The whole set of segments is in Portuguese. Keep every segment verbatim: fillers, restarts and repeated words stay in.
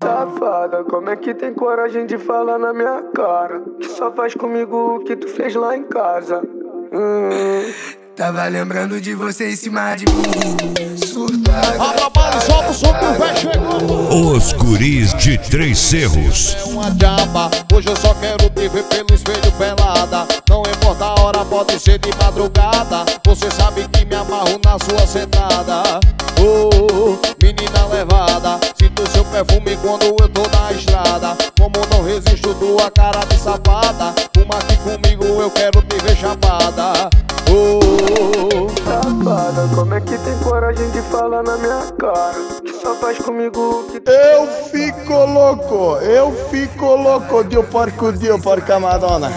Safada, como é que tem coragem de falar na minha cara? Que só faz comigo o que tu fez lá em casa. hum. Tava lembrando de você em cima de mim. Surtada. Abra a bala e solta o som que o véio chegou. Os guris de Três Cerros. É uma diaba, hoje eu só quero te ver pelo espelho pelada. Não importa a hora, pode ser de madrugada. Você sabe que me amarro na sua sentada. Oh, oh, menina levada, sinto seu perfume quando eu tô na estrada. Como não resisto tua cara de safada. Fuma aqui comigo, eu quero te ver chapada. Oh, Safada, como é que tem coragem de falar na minha cara? Que só faz comigo o que tu Eu fico louco, eu fico louco, Dio porco, Dio porca madonna.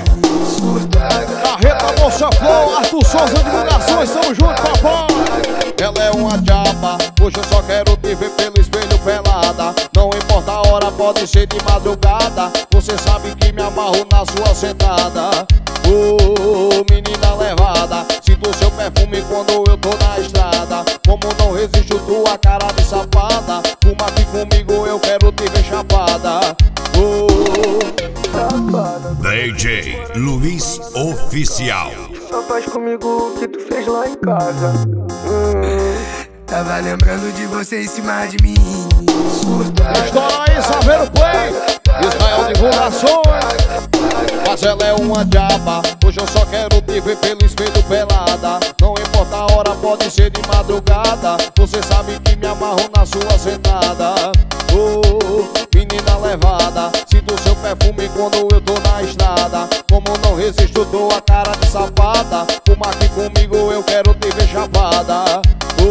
Carreta Moça Flor, Arthur Souza Divulgações, tamo junto, papai. Ela é uma diaba, hoje eu só quero te ver pelo espelho pelada. Não importa a hora, pode ser de madrugada. Você sabe que me amarro na sua sentada. Oh, menina levada, sinto seu perfume quando eu tô na estrada. Como não resisto tua cara de safada. Fuma aqui comigo, eu quero te ver chapada. Oh, safada, D J Luiz Oficial. só faz comigo o que tu fez lá em casa. hum. Tava lembrando de você em cima de mim. Surtada. estoura aí, Saveiro Play, Israel Divulgações. Mas ela é uma diaba, hoje eu só quero te ver pelo espelho pelada. Não importa a hora, pode ser de madrugada. Você sabe que me amarro na sua sentada. Oh, menina levada, sinto seu perfume quando eu tô na estrada. Como não resisto tua cara de safada. Fuma aqui comigo, eu quero te ver chapada.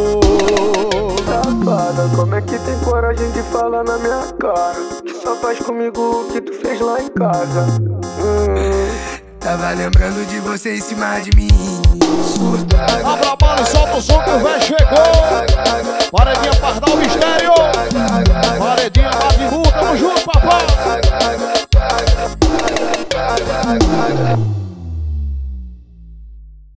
Oh, Safada, como é que tem coragem de falar na minha cara? Que só faz comigo o que tu fez lá em casa. hum. Tava lembrando de você em cima de mim. Surtada. abra a bala e solta o som que o véio chegou. Paredinha Pardal, bicho